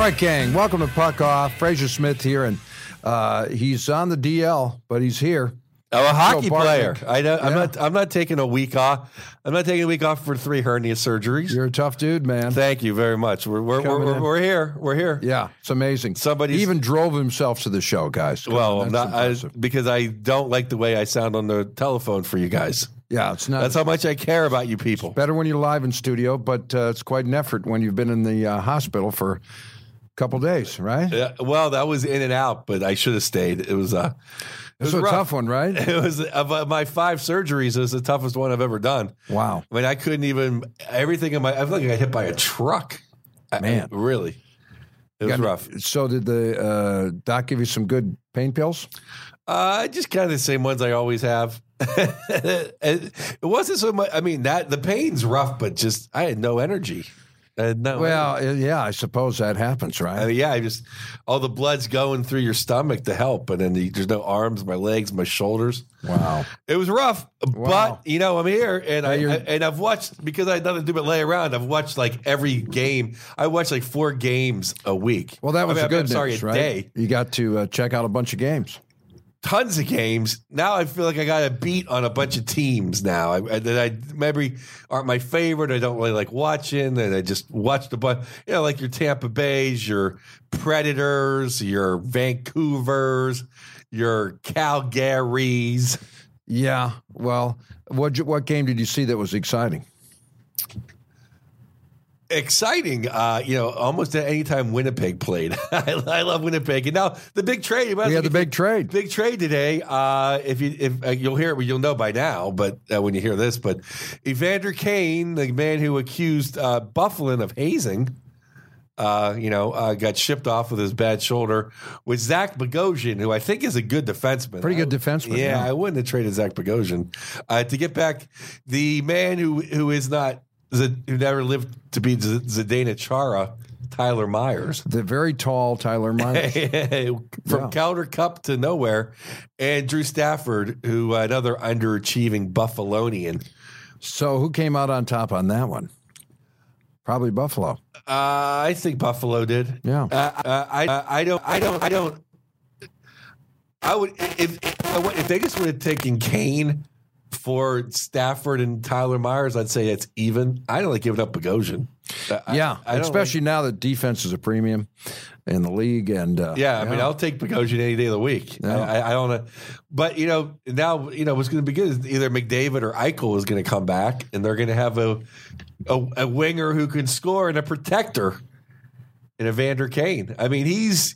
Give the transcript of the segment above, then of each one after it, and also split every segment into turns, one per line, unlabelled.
right, gang. Welcome to Puck Off. Fraser Smith here, and he's on the DL, but he's here.
I'm a hockey player.
Yeah.
I'm not taking a week off. I'm not taking a week off for 3 hernia surgeries.
You're a tough dude, man.
Thank you very much. We're here. We're here.
Yeah, it's amazing.
Somebody
even drove himself to the show, guys.
Well, I'm not because I don't like the way I sound on the telephone for you guys.
Yeah, it's not.
That's how much I care about you people.
Better when you're live in studio, but it's quite an effort when you've been in the hospital for a couple days, right?
Yeah, well, that was in and out, but I should have stayed. It was a
tough one, right?
It was of my 5 surgeries. It was the toughest one I've ever done.
Wow.
I mean, I couldn't even everything in my. I feel like I got hit by a truck.
Man,
really, it was rough.
So, did the doc give you some good pain pills?
Just kind of the same ones I always have. It wasn't so much. I mean, the pain's rough, but just I had no energy.
Yeah, I suppose that happens, right?
All the blood's going through your stomach to help, and then there's no arms, my legs, my shoulders.
Wow,
it was rough, but I'm here, and I've watched because I had nothing to do but lay around. I've watched like every game. I watched like 4 games a week.
Well, that was good news,
a
right?
day.
You got to check out a bunch of games.
Tons of games. Now I feel like I got a beat on a bunch of teams now that I maybe aren't my favorite. I don't really like watching, and I just watched a bunch. Like your Tampa Bays, your Predators, your Vancouvers, your Calgarys.
Yeah. Well, what game did you see that was exciting?
Exciting, almost at any time Winnipeg played. I love Winnipeg, and now the big trade.
We had the big trade
today. If you'll hear it, you'll know by now. But when you hear this, but Evander Kane, the man who accused Bufflin of hazing, got shipped off with his bad shoulder with Zach Bogosian, who I think is a good defenseman.
Pretty good defenseman.
Yeah, I wouldn't have traded Zach Bogosian to get back the man who is not. Who never lived to be Zdeno Chara, Tyler Myers.
The very tall Tyler Myers.
From Calder Cup to nowhere. And Drew Stafford, who another underachieving Buffalonian.
So who came out on top on that one? Probably Buffalo.
I think Buffalo did.
Yeah.
I would if they just would have taken Kane for Stafford and Tyler Myers, I'd say it's even. I don't like giving up Bogosian.
Especially now that defense is a premium in the league. And
I mean, I'll take Bogosian any day of the week. Yeah. I don't know, but now what's going to be good is either McDavid or Eichel is going to come back, and they're going to have a winger who can score and a protector. In Evander Kane, I mean, he's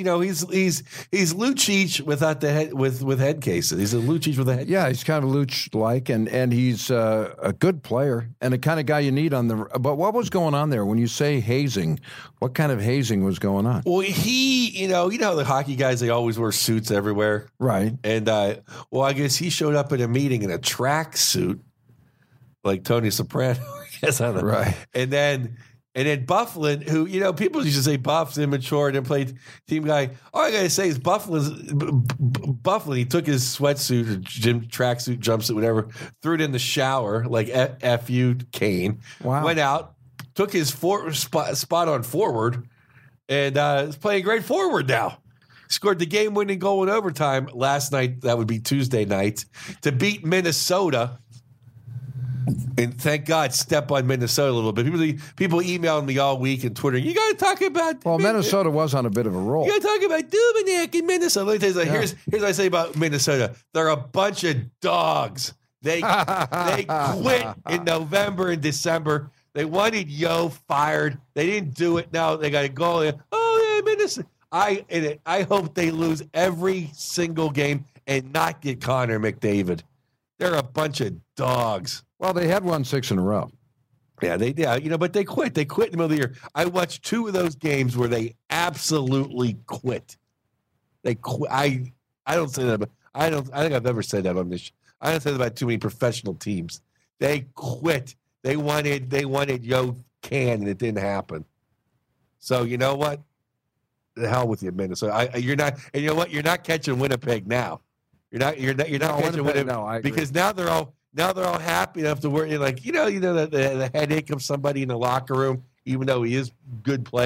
Lucic without the head with head cases. He's a Lucic with a head.
Yeah, he's kind of Lucic-like, and he's a good player and the kind of guy you need on the. But what was going on there when you say hazing? What kind of hazing was going on?
Well, you know the hockey guys, they always wear suits everywhere,
right?
And I guess he showed up at a meeting in a track suit, like Tony Soprano. I guess I don't know.
Right,
And then Bufflin, who, people used to say Buff's immature and then played team guy. All I got to say is Bufflin, he took his sweatsuit, or gym tracksuit, jumpsuit, whatever, threw it in the shower, like F.U. Kane.
Wow.
Went out, took his spot on forward, and is playing great forward now. Scored the game-winning goal in overtime last night. That would be Tuesday night to beat Minnesota. And thank God, step on Minnesota a little bit. People emailing me all week and Twitter. You got to talk about.
Well, Minnesota was on a bit of a roll.
You got to talk about Dubnyk in Minnesota. Let me tell you, here's what I say about Minnesota. They're a bunch of dogs. They quit in November and December. They wanted Yo fired. They didn't do it. Now they got to go. Oh yeah, Minnesota. I hope they lose every single game and not get Connor McDavid. They're a bunch of dogs.
Well, they had won 6 in a row.
Yeah, but they quit. They quit in the middle of the year. I watched 2 of those games where they absolutely quit. They quit. I don't say that. But I think I've ever said that on this. I don't say that about too many professional teams. They quit. They wanted Yo Can, and it didn't happen. So you know what? The hell with you, Minnesota. You're not. And you know what? You're not catching Winnipeg now. You're not catching Winnipeg.
No, I agree.
Because now they're all happy enough to worry. Like the headache of somebody in the locker room, even though he is a good player.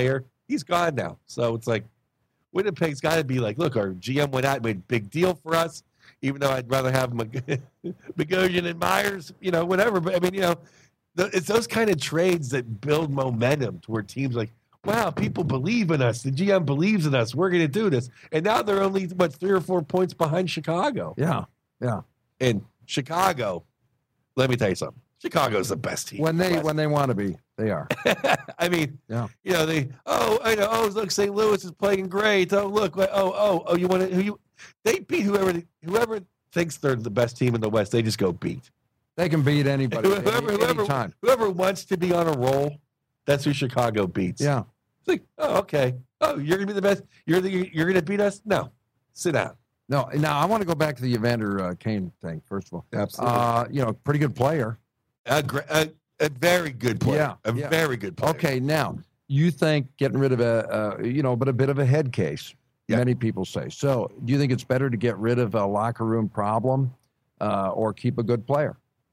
he's gone now. So it's like Winnipeg's got to be like, look, our GM went out and made a big deal for us, even though I'd rather have Bogosian and Myers, whatever. But I mean, it's those kind of trades that build momentum to where teams like, wow, people believe in us. The GM believes in us. We're going to do this. And now they're only, 3 or 4 points behind Chicago.
Yeah.
And Chicago, let me tell you something. Chicago's the best team.
When they want to be, they are.
I mean,
yeah.
Look, St. Louis is playing great. Oh, look, you want to they beat whoever thinks they're the best team in the West. They just go beat.
They can beat anybody anytime.
Whoever wants to be on a roll, that's who Chicago beats.
Yeah.
It's like, oh, okay. Oh, you're gonna be the best. You're gonna beat us? No, sit down.
No. Now I want to go back to the Evander Kane thing first of all.
Absolutely.
Pretty good player.
A very good player. Very good player.
Okay, now you think getting rid of a bit of a head case. Yeah. Many people say. So, do you think it's better to get rid of a locker room problem or keep a good player?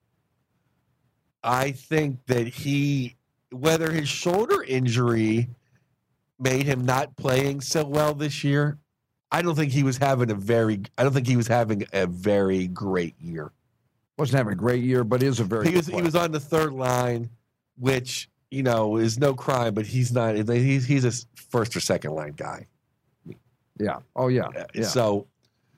I think that whether his shoulder injury made him not playing so well this year, I don't think he was having a very great year.
Wasn't having a great year, but is a very good player.
He was on the third line, which, is no crime, but he's not. He's a first or second line guy.
Yeah. Oh, yeah.
So,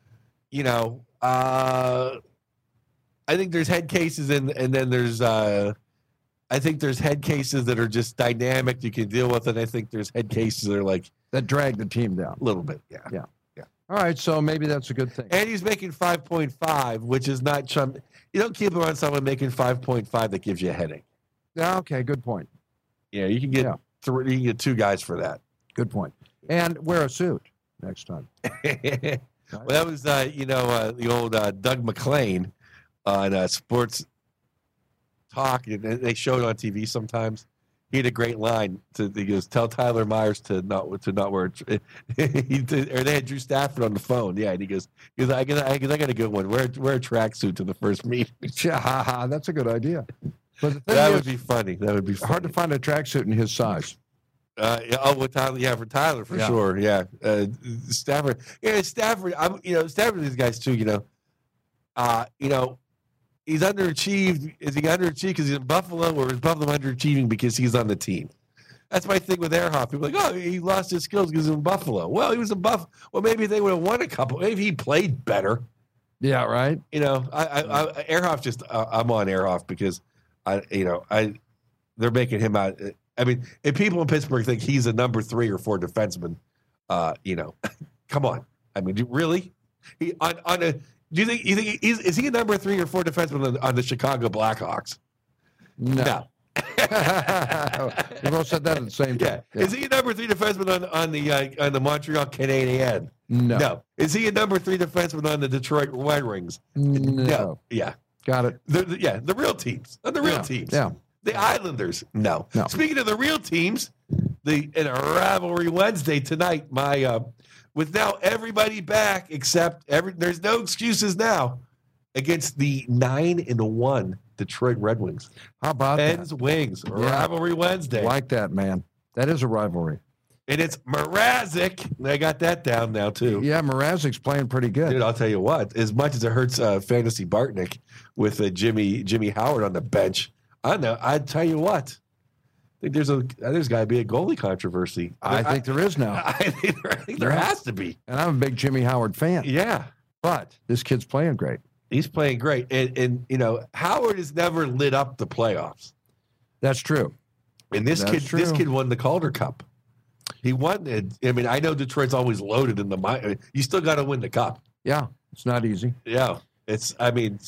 I think there's head cases and then there's I think there's head cases that are just dynamic you can deal with, and I think there's head cases that are
that drag the team down
a little bit. Yeah.
All right, so maybe that's a good thing.
And he's making 5.5, which is not you don't keep around someone making 5.5 that gives you a headache.
Yeah. Okay. Good point.
Yeah, you can get you can get 2 guys for that.
Good point. And wear a suit next time.
Well, that was the old Doug McClain on Sports Talk. They showed it on TV sometimes. He had a great line. He goes, "Tell Tyler Myers to not wear." Or they had Drew Stafford on the phone. Yeah, and he goes, "I got a good one. Wear a tracksuit to the first meeting."
That's a good idea. But
that would be funny. That would be funny.
Hard to find a tracksuit in his size.
Tyler, for Tyler for sure. Yeah, Stafford. Yeah, Stafford. Stafford. These guys too. He's underachieved. Is he underachieved because he's in Buffalo, or is Buffalo underachieving because he's on the team? That's my thing with Ehrhoff. People are like, he lost his skills because he's in Buffalo. Well, he was in Buffalo. Well, maybe they would have won a couple. Maybe he played better.
Yeah, right.
Ehrhoff just. I'm on Ehrhoff because they're making him out. I mean, if people in Pittsburgh think he's a number 3 or 4 defenseman, come on. I mean, really? Do you think is he a number 3 or 4 defenseman on the Chicago Blackhawks?
No. We both said that at the same time.
Yeah. Is he a number 3 defenseman on the Montreal Canadiens?
No.
Is he a number 3 defenseman on the Detroit Red Wings?
No.
Yeah.
Got it.
The real teams. On the real teams.
Yeah.
The Islanders. No. Speaking of the real teams, in a rivalry Wednesday tonight, with now everybody back except there's no excuses now against the 9-1 Detroit Red Wings.
How about
Pens Wings rivalry Wednesday?
Like that, man. That is a rivalry.
And it's Mrazek. They got that down now too.
Yeah, Mrazek's playing pretty good.
Dude, I'll tell you what. As much as it hurts Fantasy Bartnick with Jimmy Howard on the bench, I'd tell you what. I think there's got to be a goalie controversy.
I think there is now.
I think there has to be.
And I'm a big Jimmy Howard fan.
Yeah.
But this kid's playing great.
He's playing great. And Howard has never lit up the playoffs.
That's true.
And this kid won the Calder Cup. He won it. I mean, I know Detroit's always loaded in the you still got to win the cup.
Yeah. It's not easy.
Yeah. I'm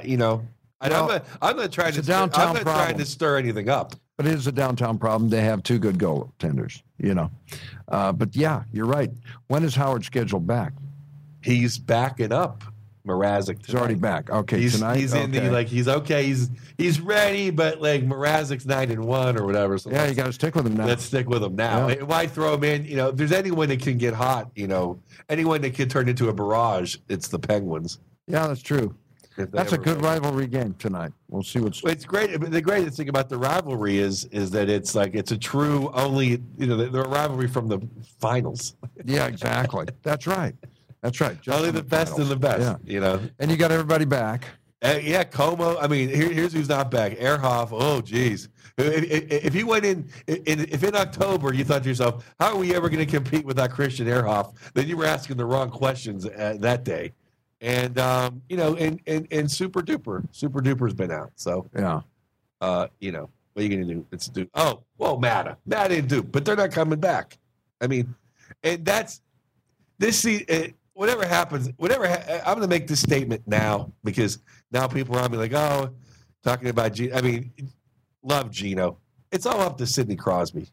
not trying to stir anything up.
But it is a downtown problem. They have 2 good goaltenders, But yeah, you're right. When is Howard scheduled back?
He's backing up Mrazek tonight.
He's already back. Okay, tonight?
He's in he's okay. He's ready, but Mrazek's 9-1 or whatever. So
you got to stick with him now.
Let's stick with him now. Yeah. Why throw him in? If there's anyone that can get hot, anyone that can turn into a barrage, it's the Penguins.
Yeah, that's true. That's a good rivalry game tonight. We'll see what's.
Well, it's great. The greatest thing about the rivalry is that it's a true only the rivalry from the finals.
Yeah, exactly. That's right. That's right. Just
Only the best and the best. Yeah.
And you got everybody back.
Yeah, Como. I mean, here's who's not back. Ehrhoff. Oh, geez. If you went if in October you thought to yourself, how are we ever going to compete without Christian Ehrhoff? Then you were asking the wrong questions that day. And and Super Duper's been out. So
yeah,
what are you going to do? It's Dupe. Oh, well, Matta and Dupe, but they're not coming back. I mean, and that's this. Whatever happens, I'm going to make this statement now because now people are on me like, oh, talking about Gino. I mean, love Gino. It's all up to Sidney Crosby.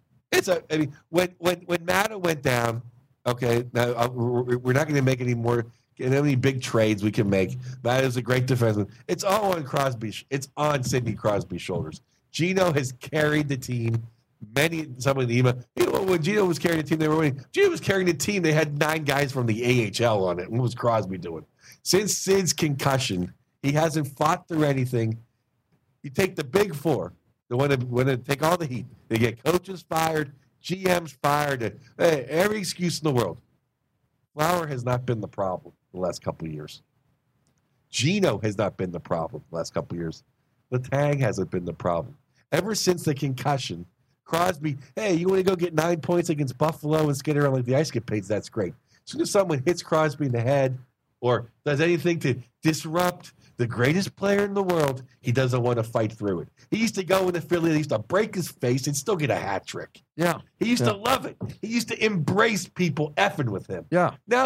When Matta went down, okay, now we're not going to make any more. Any big trades we can make. Matt is a great defenseman. It's all on Crosby. It's on Sidney Crosby's shoulders. Gino has carried the team. Some of the when Gino was carrying the team, they were winning. Gino was carrying the team. They had 9 guys from the AHL on it. What was Crosby doing? Since Sid's concussion, he hasn't fought through anything. You take the big 4, the one that take all the heat. They get coaches fired, GMs fired, every excuse in the world. Flower has not been the problem the last couple of years. Gino has not been the problem the last couple of years. Letang hasn't been the problem. Ever since the concussion, Crosby, hey, you want to go get 9 points against Buffalo and skid around like the ice capades? That's great. As soon as someone hits Crosby in the head or does anything to disrupt the greatest player in the world, he doesn't want to fight through it. He used to go into Philly, he used to break his face and still get a hat trick.
Yeah.
He used to love it. He used to embrace people effing with him.
Yeah.
Now,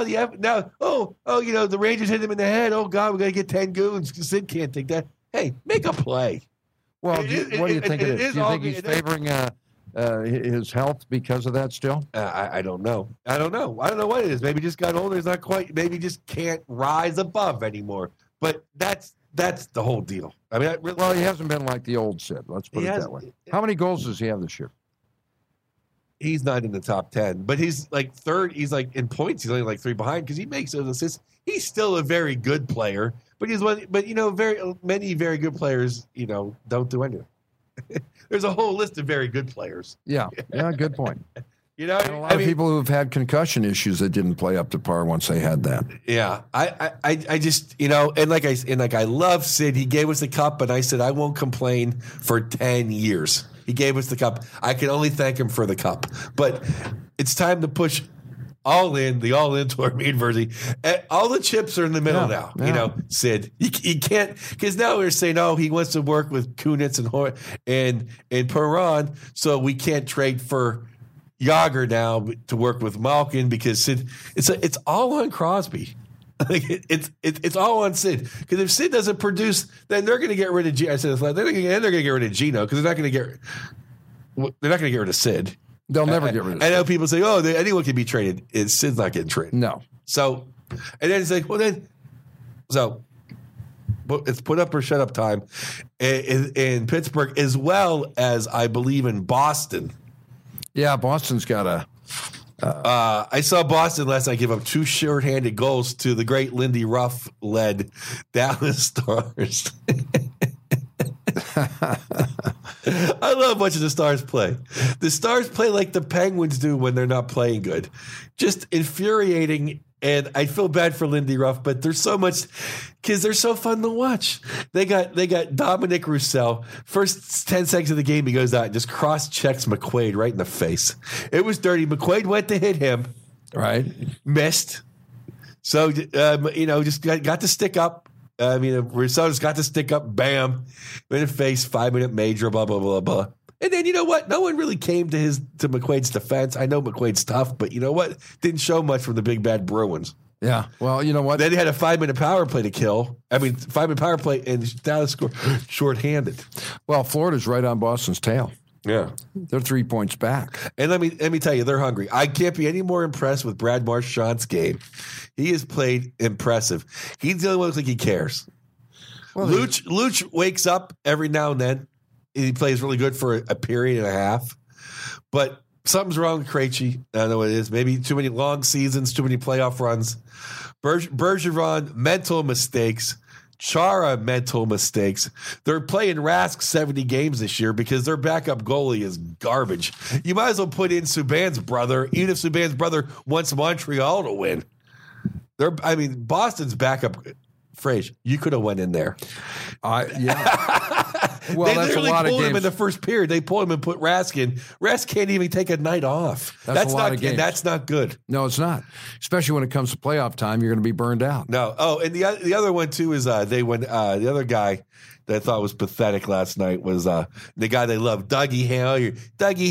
the Rangers hit him in the head. Oh, God, we got to get 10 goons. Sid can't take that. Hey, make a play.
Well, what do you think it is? Do you think he's favoring his health because of that still?
I don't know. I don't know what it is. Maybe just got older. He's not quite. Maybe just can't rise above anymore. But that's the whole deal. I mean,
he hasn't been like the old Sid. Let's put it that way. How many goals does he have this year?
He's not in the top 10, but he's like third. He's like in points. He's only like 3 behind because he makes those assists. He's still a very good player, but many very good players, don't do anything. There's a whole list of very good players.
Yeah, good point.
And
a lot of people who have had concussion issues that didn't play up to par once they had that.
Yeah, I just and I love Sid. He gave us the cup, and I said I won't complain for 10 years. He gave us the cup. I can only thank him for the cup. But it's time to push the all in toward me adversity. All the chips are in the middle now.
Yeah.
Sid, you can't, because now we're saying, he wants to work with Kunitz and Perron, so we can't trade for Yager now to work with Malkin because Sid. It's all on Crosby. It's all on Sid, because if Sid doesn't produce, then they're going to get rid of Gino. I said they're going to get rid of Gino because they're not going to get rid of Sid.
They'll never get rid of Sid.
I know people say, anyone can be traded. Sid's not getting traded.
No.
So, and then it's like, it's put up or shut up time in Pittsburgh, as well as I believe in Boston.
Yeah, Boston's got a.
I saw Boston last night give up 2 short-handed goals to the great Lindy Ruff-led Dallas Stars. I love watching the Stars play. The Stars play like the Penguins do when they're not playing good. Just infuriating, and I feel bad for Lindy Ruff, but there's so much because they're so fun to watch. They got Dominic Roussel. First 10 seconds of the game, he goes out and just cross-checks McQuaid right in the face. It was dirty. McQuaid went to hit him.
Right.
Missed. So, just got to stick up. Rousseau just got to stick up, bam, in the face, 5-minute major, blah, blah, blah, blah. And then, you know what? No one really came to McQuaid's defense. I know McQuaid's tough, but you know what? Didn't show much from the big bad Bruins.
Yeah. Well, you know what?
Then he had a 5-minute power play to kill. 5-minute power play, and Dallas scored shorthanded.
Well, Florida's right on Boston's tail.
Yeah.
They're 3 points back.
And let me tell you, they're hungry. I can't be any more impressed with Brad Marchand's game. He has played impressive. He's the only one who looks like he cares. Well, Luch wakes up every now and then. He plays really good for a period and a half. But something's wrong with Krejci. I don't know what it is. Maybe too many long seasons, too many playoff runs. Bergeron, mental mistakes. Chara mental mistakes. They're playing Rask 70 games this year because their backup goalie is garbage. You might as well put in Subban's brother, even if Subban's brother wants Montreal to win. Boston's backup. Frage, you could have went in there.
Yeah. Well,
they
that's
literally
a lot
pulled
of
him
games.
in the first period. They pulled him and put Rask in. Rask can't even take a night off.
That's a lot of games.
And that's not good.
No, it's not. Especially when it comes to playoff time, you're going to be burned out.
No. Oh, and the other one too is the other guy that I thought was pathetic last night was the guy they love, Dougie Hamilton. Dougie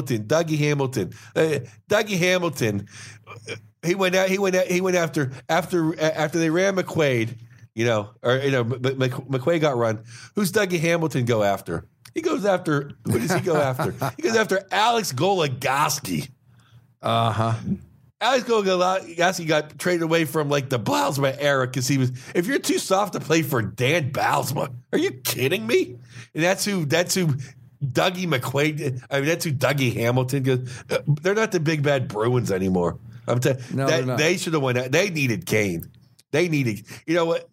Hamilton. He went after they ran McQuaid. McQuaid got run. Who's Dougie Hamilton go after? He goes after, what does he go after? He goes after Alex Goligoski.
Uh-huh.
Alex Goligoski got traded away from like the Bylsma era because if you're too soft to play for Dan Bylsma, are you kidding me? And that's who Dougie McQuaid, that's who Dougie Hamilton goes. They're not the big bad Bruins anymore. I'm telling you, they should have won that. They needed Kane. You know what?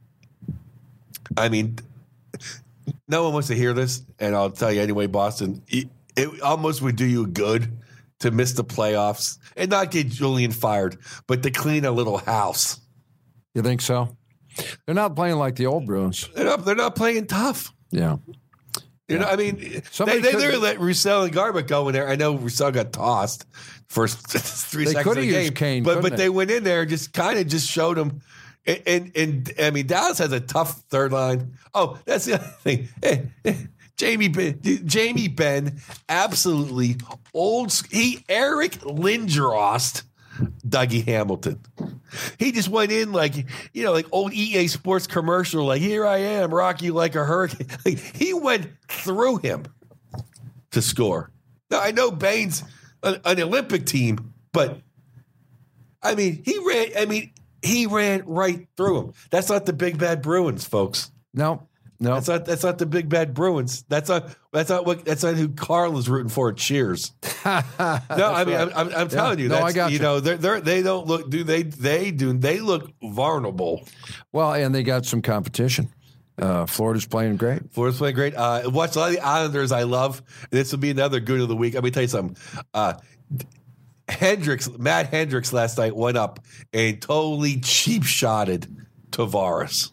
I mean, no one wants to hear this, and I'll tell you anyway, Boston. It almost would do you good to miss the playoffs and not get Julian fired, but to clean a little house.
You think so? They're not playing like the old Bruins.
They're not playing tough.
Yeah.
They literally let Roussel and Garbutt go in there. I know Roussel got tossed first 3 seconds of the game,
Kane,
but they went in there and just showed him. And Dallas has a tough third line. Oh, that's the other thing. Jamie Benn, absolutely old. Eric Lindros, Dougie Hamilton. He just went in like old EA Sports commercial, like, here I am, rock you like a hurricane. Like, he went through him to score. Now, I know Bain's an Olympic team, but he ran right through him. That's not the big bad Bruins, folks.
No.
That's not the big bad Bruins. That's not who Carl is rooting for at Cheers. No, I'm telling you.
No, I got you.
They don't look. They look vulnerable.
Well, and they got some competition. Florida's playing great.
Watch a lot of the Islanders. I love. This will be another good of the week. Let me tell you something. Matt Hendricks last night went up and totally cheap-shotted Tavares.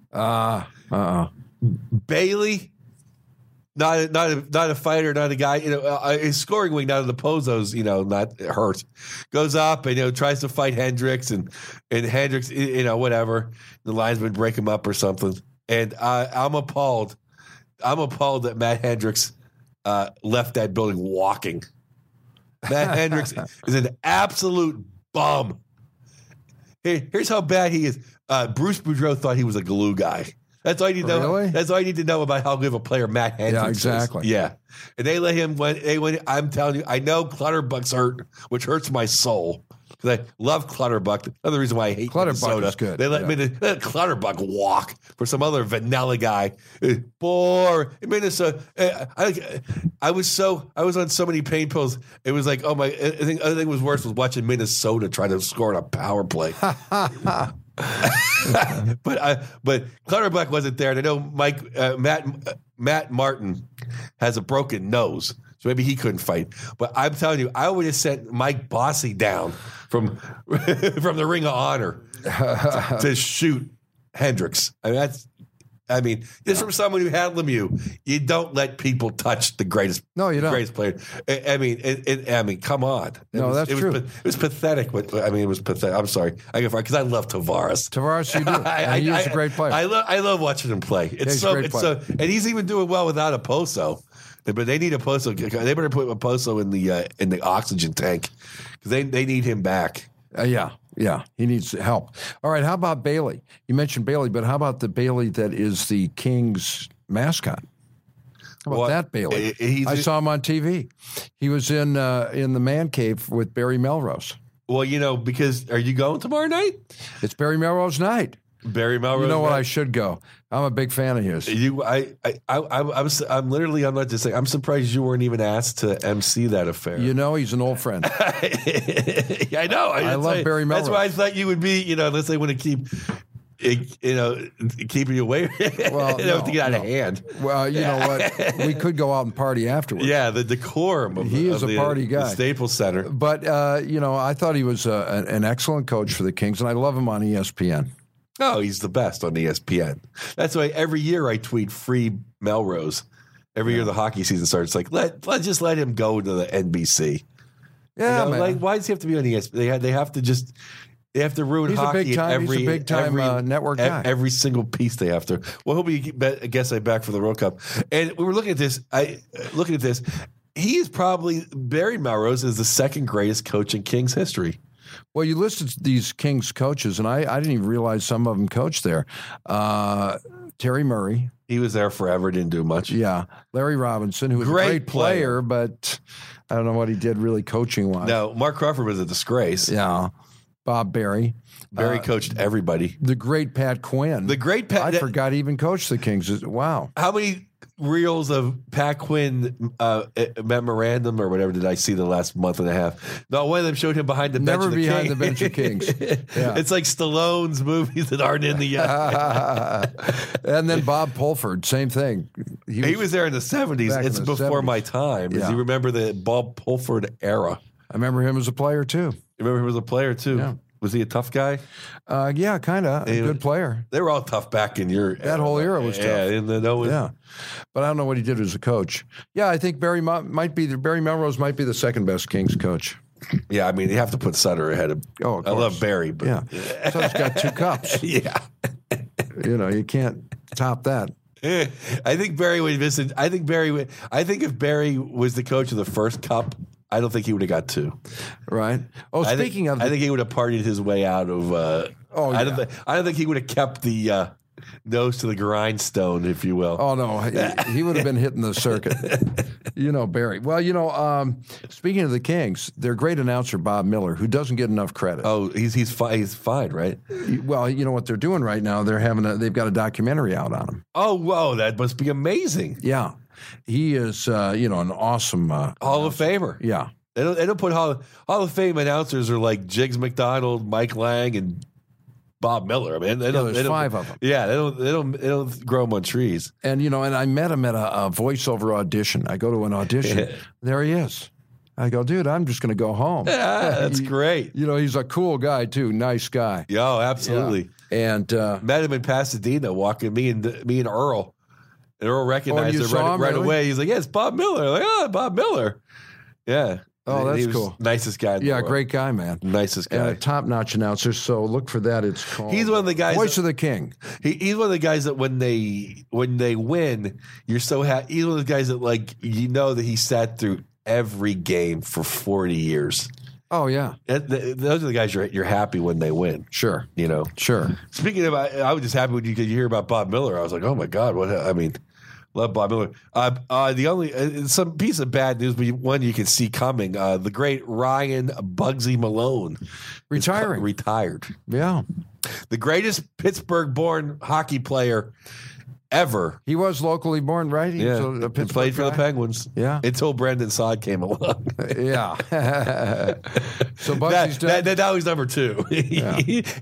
Bailey, not a fighter, not a guy. His scoring wing, not in the Pozos, not hurt. Goes up and tries to fight Hendricks and Hendricks, whatever. The linesman break him up or something. And I'm appalled. That Matt Hendricks left that building walking. Matt Hendricks is an absolute bum. Here's how bad he is. Bruce Boudreau thought he was a glue guy. That's all you need to know.
Really?
That's all you need to know about how good of a player Matt Hendricks is.
Yeah, exactly.
Yeah. And they let him win. I'm telling you, I know Clutterbuck's hurt, which hurts my soul. Because I love Clutterbuck. Another reason why I hate Minnesota.
Is good.
They let Clutterbuck walk for some other vanilla guy. Boy, in Minnesota, I was on so many pain pills. It was like, oh my! I think the other thing was worse was watching Minnesota try to score on a power play. But Clutterbuck wasn't there, and I know Matt Martin has a broken nose, so maybe he couldn't fight. But I'm telling you, I would have sent Mike Bossy down from the Ring of Honor to shoot Hendricks. This from someone who had Lemieux. You don't let people touch the greatest.
No, you don't.
Greatest player. Come on.
That's true.
It was pathetic. It was pathetic. I'm sorry. I get fired because I love Tavares.
Tavares, you do. And he's a great player.
I love watching him play. And he's even doing well without a Poso. But they need a Poso. They better put a Poso in the oxygen tank because they need him back.
Yeah, he needs help. All right, how about Bailey? You mentioned Bailey, but how about the Bailey that is the Kings mascot? How about that Bailey? I saw him on TV. He was in the man cave with Barry Melrose.
Well, because are you going tomorrow night?
It's Barry Melrose night.
Barry Melrose.
You know what? I should go. I'm a big fan of his.
I'm not just saying. I'm surprised you weren't even asked to MC that affair.
He's an old friend.
I know.
I love Barry Melrose.
That's why I thought you would be. Unless they want to keep. keeping you away.
Well,
to get out of hand.
Well, you know what? We could go out and party afterwards.
Yeah, the decorum of
he is a party guy.
The Staples Center.
But, I thought he was an excellent coach for the Kings, and I love him on ESPN.
Oh, he's the best on ESPN. That's why every year I tweet free Melrose. Every year the hockey season starts, like let's just let him go to the NBC.
Yeah, man.
Like why does he have to be on ESPN? They have to just ruin hockey.
He's a big time network guy.
Every single piece they have to. Well, he'll be I guess back for the World Cup. And we were looking at this. He is probably Barry Melrose is the second greatest coach in Kings history.
Well, you listed these Kings coaches, and I didn't even realize some of them coached there. Terry Murray.
He was there forever, didn't do much.
Yeah. Larry Robinson, who was a great player, but I don't know what he did really coaching-wise.
No, Mark Crawford was a disgrace.
Yeah. Bob Barry.
Barry coached everybody.
The great Pat Quinn. I forgot he even coached the Kings. Wow.
How many reels of Pat Quinn memorandum or whatever did I see the last month and a half? No, one of them showed him behind the bench.
Never behind the bench of Kings. Yeah.
It's like Stallone's movies that aren't in the.
And then Bob Pulford, same thing.
He was there in the 70s. It's before 70s. My time. Yeah. You remember the Bob Pulford era?
I remember him as a player too.
You remember him as a player too? Yeah. Was he a tough guy?
Yeah, kind of. A good player.
They were all tough back in your
that whole era was tough.
Yeah,
but I don't know what he did as a coach. Yeah, I think Barry Melrose might be the second best Kings coach.
Yeah, I mean you have to put Sutter ahead of.
Oh, of course.
I love Barry, but
yeah, Sutter's got 2 cups.
Yeah,
you can't top that.
I think Barry would visit. I think if Barry was the coach of the first cup, I don't think he would have got 2.
Right. Oh,
I think he would have partied his way out of. I don't think he would have kept the nose to the grindstone, if you will.
Oh no, he would have been hitting the circuit. Barry. Well, speaking of the Kings, their great announcer Bob Miller, who doesn't get enough credit.
Oh, he's fine, right?
Well, you know what they're doing right now? They've got a documentary out on him.
Oh, whoa, that must be amazing.
Yeah. He is, an awesome
Hall of Famer.
Yeah,
they don't put Hall of Fame announcers are like Jiggs McDonald, Mike Lang, and Bob Miller. I mean,
there's 5 of them.
Yeah, they don't grow them on trees.
And and I met him at a voiceover audition. I go to an audition. There he is. I go, dude, I'm just going to go home.
Yeah, that's great.
He's a cool guy too, nice guy.
Yeah, absolutely.
Yeah. And
met him in Pasadena, walking me and Earl. And Earl recognized him right away. He's like, yeah, it's Bob Miller. I'm like, Bob Miller. Yeah.
Oh, that's cool.
Nicest guy in the world.
Great guy, man.
Nicest guy.
And a top-notch announcer, so look for that. It's called
He's one of the guys
Voice of the King.
He's one of the guys that when they win, you're so happy. He's one of the guys that that he sat through every game for 40 years.
Oh, yeah.
Those are the guys you're happy when they win.
Sure.
Sure. Speaking of, I was just happy when you could hear about Bob Miller. I was like, oh my God, love Bob Miller. The only some piece of bad news, but one you can see coming. The great Ryan Bugsy Malone retired.
Yeah,
the greatest Pittsburgh-born hockey player ever.
He was locally born, right?
He played for the Penguins.
Yeah,
until Brendan Saad came along.
Yeah. So Bugsy's done.
Now he's number 2.
Yeah.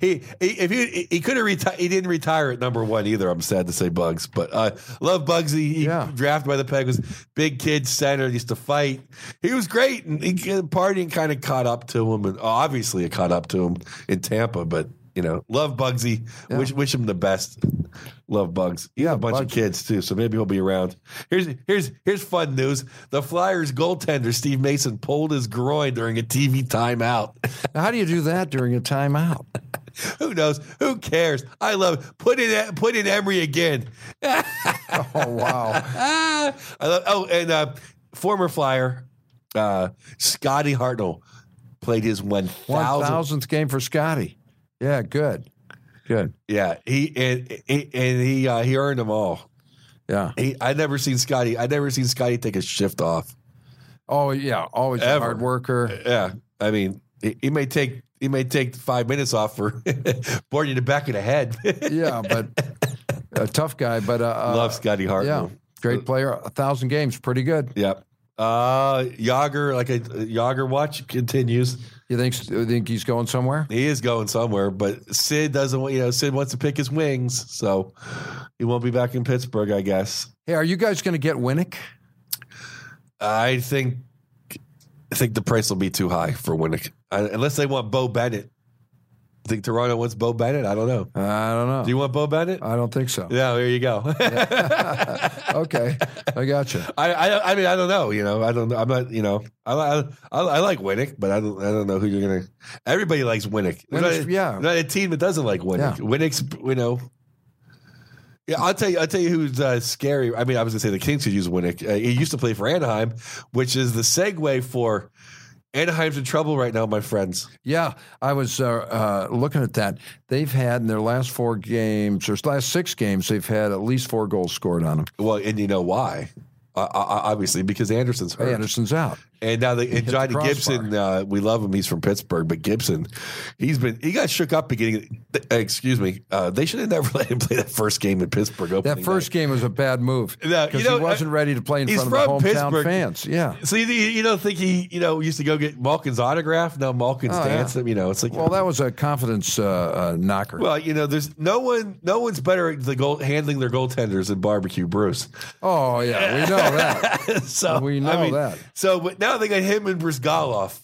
He could have retired. He didn't retire at number 1 either. I'm sad to say, Bugs, but love Bugsy. He drafted by the Penguins. Big kid center, used to fight. He was great, and partying kind of caught up to him, and obviously it caught up to him in Tampa, but. Love Bugsy. Yeah. Wish him the best. Love Bugs. He has a bunch of kids too, so maybe he'll be around. Here's fun news. The Flyers goaltender Steve Mason pulled his groin during a TV timeout.
Now, how do you do that during a timeout?
Who knows? Who cares? I love it. Put in Emery again.
Oh wow!
And former Flyer Scotty Hartnell played his 1,000th
game for Scotty. Yeah, good.
Yeah, he earned them all.
Yeah,
I never seen Scotty take a shift off.
Oh yeah, always a hard worker.
Yeah, I mean he may take 5 minutes off for boarding you the back of the head.
Yeah, but a tough guy. But
love Scotty Hartnell.
Yeah, great player. 1,000 games, pretty good.
Yep. Yager watch continues.
You think he's going somewhere?
He is going somewhere, but Sid doesn't. Sid wants to pick his wings, so he won't be back in Pittsburgh, I guess.
Hey, are you guys going to get Winnick?
I think the price will be too high for Winnick, unless they want Bo Bennett. I think Toronto wants Bo Bennett. I don't know. Do you want Bo Bennett?
I don't think so.
Yeah, there you go.
Okay, I got you.
I mean, I don't know. I don't know. I'm not. I like Winnick, but I don't know who you're gonna. Everybody likes Winnick. There's not a team that doesn't like Winnick. Yeah. Winnick's, Yeah, I'll tell you who's scary. I mean, I was gonna say the Kings could use Winnick. He used to play for Anaheim, which is the segue for. Anaheim's in trouble right now, my friends.
Yeah, I was looking at that. They've had in their last 4 games, or last 6 games, they've had at least 4 goals scored on them.
Well, and you know why? Obviously, because Anderson's hurt.
Anderson's out.
And now Johnny Gibson, we love him. He's from Pittsburgh, but Gibson, he got shook up beginning. Excuse me. They should have never let him play that first game in Pittsburgh.
That first game was a bad move because he wasn't ready to play in front of the hometown Pittsburgh fans. Yeah.
So you don't think he used to go get Malkin's autograph? Now Malkin's dancing. Yeah. It's like
that was a confidence knocker.
Well, there's no one's better at handling their goaltenders than Barbecue Bruce.
Oh yeah, we know that.
So, but now they got him and Brizgalov.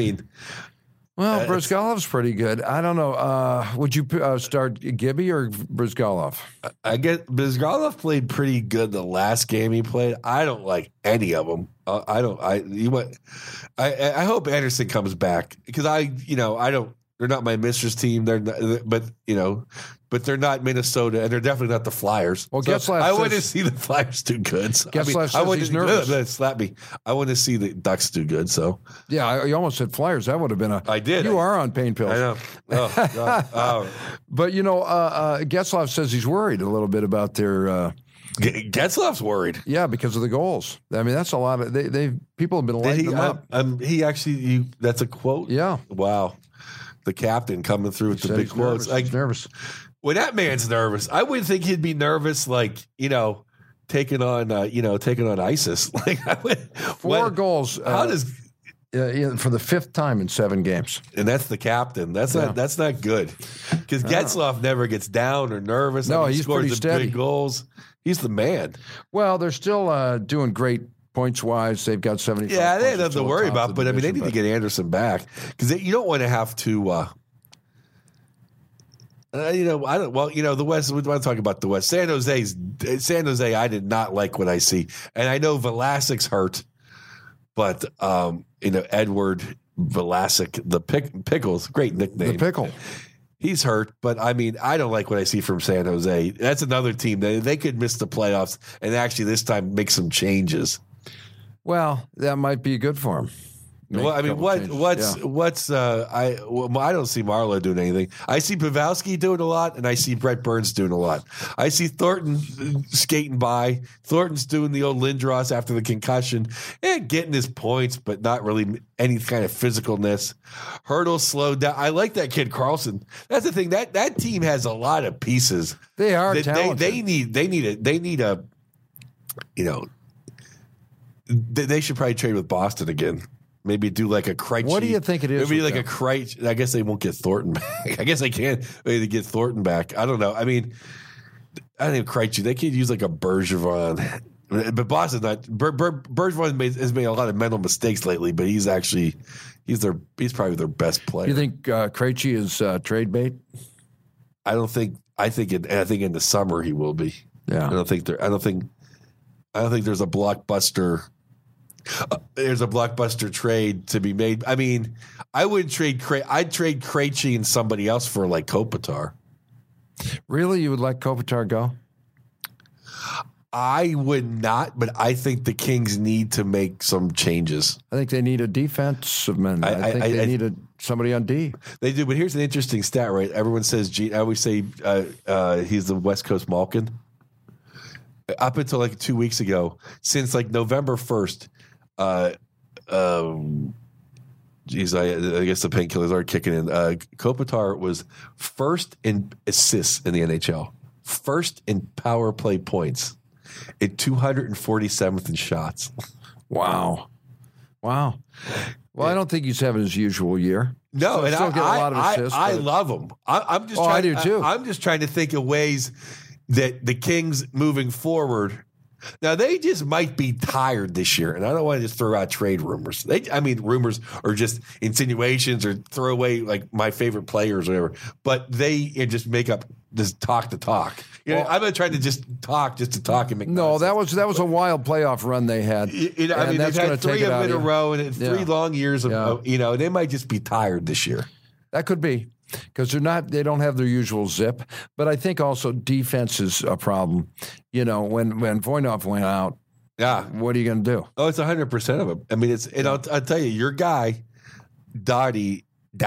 Brizgalov's pretty good. I don't know. Would you start Gibby or Brizgalov?
I get Brizgalov played pretty good the last game he played. I don't like any of them. I hope Anderson comes back because I don't. They're not my mistress team. But they're not Minnesota, and they're definitely not the Flyers.
Well,
so I want to see the Flyers do good. So,
Getzlaff he's nervous.
Slap me. I want to see the Ducks do good. So
yeah, you almost said Flyers. That would have been
I did.
You are on pain pills.
I know. Oh.
But Getzlaff says he's worried a little bit about their.
Getzlaff's worried.
Yeah, because of the goals. I mean, that's a lot of people have been lighting them up.
He actually. That's a quote.
Yeah.
Wow. The captain coming through with the big quotes.
He's nervous.
When that man's nervous, I wouldn't think he'd be nervous. Taking on ISIS.
4 goals.
How does
for the 5th time in 7 games?
And that's the captain. That's not good because Getzlaff never gets down or nervous.
No, he
scores
pretty steady.
Big goals. He's the man.
Well, they're still doing great. Points-wise, they've got 75.
Yeah, they have nothing to worry about, but they need to get Anderson back because you don't want to have to. The West. We want to talk about the West. San Jose. I did not like what I see, and I know Velasquez's hurt, but Edward Velasic, the Pickles, great nickname.
The Pickle.
He's hurt, but I don't like what I see from San Jose. That's another team that they could miss the playoffs and actually this time make some changes.
Well, that might be good for him.
I don't see Marlowe doing anything. I see Pavelski doing a lot, and I see Brett Burns doing a lot. I see Thornton skating by. Thornton's doing the old Lindros after the concussion and getting his points, but not really any kind of physicalness. Hurdle slowed down. I like that kid Carlson. That's the thing. That team has a lot of pieces.
They are talented.
They need a they should probably trade with Boston again. Maybe do like a Krejci.
What do you think it is?
Maybe like a Krejci. I guess they won't get Thornton back. I guess they can. Maybe get Thornton back. I don't know. I think Krejci. They could use like a Bergevin. But Boston's not. Bergevin has made a lot of mental mistakes lately. But he's probably their best player.
You think Krejci is trade bait?
I think in the summer he will be.
Yeah.
I don't think there's a blockbuster. There's a blockbuster trade to be made. I wouldn't trade. I'd trade Krejci and somebody else for like Kopitar.
Really, you would let Kopitar go?
I would not, but I think the Kings need to make some changes.
I think they need a defensive man. I think they need somebody on D.
They do, but here's an interesting stat. Right, everyone says I always say he's the West Coast Malkin. Up until like 2 weeks ago, since like November 1st, I guess the painkillers are kicking in. Kopitar was first in assists in the NHL, first in power play points, and 247th in shots.
Wow. Well, I don't think he's having his usual year.
No,
so
and
still get a lot of assists.
I love him. I'm just.
I do too.
I'm just trying to think of ways that the Kings moving forward. Now they just might be tired this year, and I don't want to just throw out trade rumors. Rumors are just insinuations or throw away like my favorite players or whatever. But they just make up this talk to talk. I'm not trying to just talk and make.
No, nonsense. that was a wild playoff run they had.
They've had 3 of them in a row, and 3 long years of they might just be tired this year.
That could be. Because they don't have their usual zip. But I think also defense is a problem. When Voinov went out, what are you going to do?
Oh, it's 100% of them. I mean, I'll tell you, your guy, Dowdy,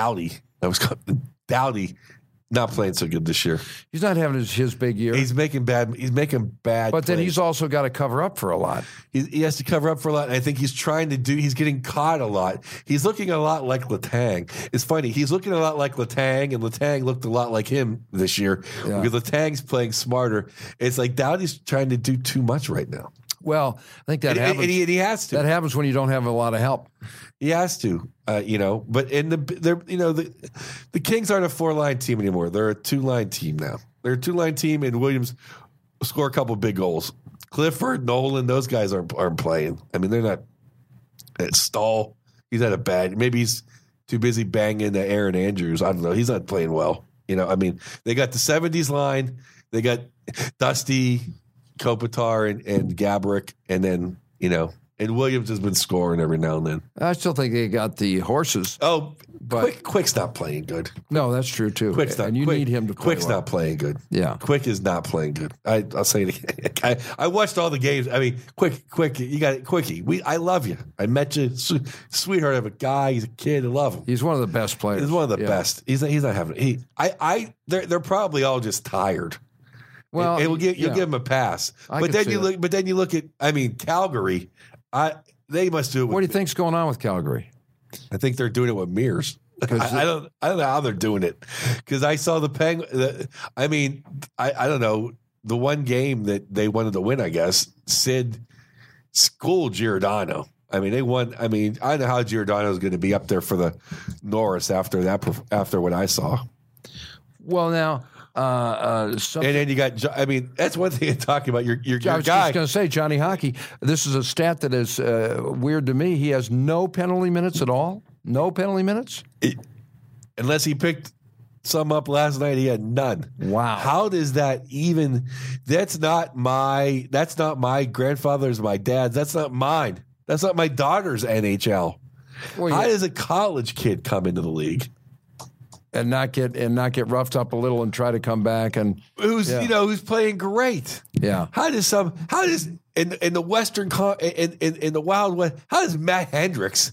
not playing so good this year.
He's not having his big year.
He's making bad. But
then he's also got to cover up for a lot.
He has to cover up for a lot. And I think he's getting caught a lot. He's looking a lot like Letang. It's funny. He's looking a lot like Letang, and Letang looked a lot like him this year because Letang's playing smarter. It's like Dowdy's trying to do too much right now.
Well, I think that happens.
And he has to.
That happens when you don't have a lot of help.
He has to, But the Kings aren't a 4-line team anymore. They're a 2-line team now. They're a 2-line team, and Williams score a couple big goals. Clifford, Nolan, those guys aren't playing. I mean, they're not. Stahl, he's had a bad. Maybe he's too busy banging to Aaron Andrews. I don't know. He's not playing well. They got the 70s line. They got Dusty, Kopitar, and Gaborik, and then and Williams has been scoring every now and then.
I still think they got the horses.
Oh, but Quick's not playing good.
No, that's true too. Need him to play.
Quick's not playing good.
Yeah,
Quick is not playing good. I'll say it again. I watched all the games. I mean, Quick, you got it, Quickie. I love you. I met you, sweetheart of a guy. He's a kid. I love him.
He's one of the best players.
He's one of the best. He's not having. They're probably all just tired. Well, you'll give him a pass. But then you look at. I mean, Calgary. They must do it.
What do you think's going on with Calgary?
I think they're doing it with Mears. I don't know how they're doing it because I saw the Penguins. I don't know the one game that they wanted to win. I guess Sid schooled Giordano. I mean, they won. I mean, I know how Giordano is going to be up there for the Norris after what I saw.
Well, now.
And then you got, that's one thing you're talking about. Your guy.
I was just going to say, Johnny Hockey. This is a stat that is weird to me. He has no penalty minutes at all. No penalty minutes?
Unless he picked some up last night, he had none.
Wow.
How does that even? That's not my grandfather's, my dad's. That's not mine. That's not my daughter's NHL. Well, how does a college kid come into the league?
And not get roughed up a little and try to come back and
who's playing great.
Yeah.
How does in the Western in the Wild West? How does Matt Hendricks?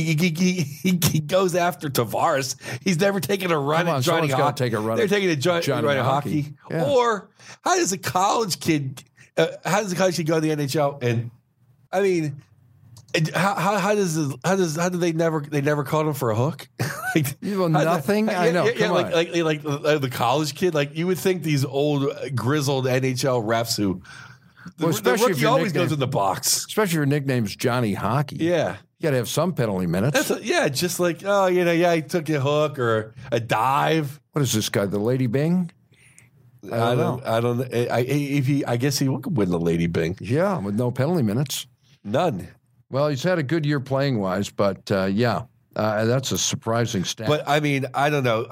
He goes after Tavares. He's never taken a run at Johnny Hockey. They're taking a Johnny run at hockey. Yeah. Or how does a college kid? Go to the NHL? And I mean. How do they never called him for a hook?
Nothing. I know.
Yeah, like the college kid. Like you would think these old grizzled NHL refs who the rookie always goes in the box.
Especially if your nickname's Johnny Hockey.
Yeah, you
got to have some penalty minutes.
Just like he took a hook or a dive.
What is this guy? The Lady Bing?
I don't know. I guess he would win the Lady Bing.
Yeah, with no penalty minutes.
None.
Well, he's had a good year playing wise, but that's a surprising stat.
But I mean, I don't know.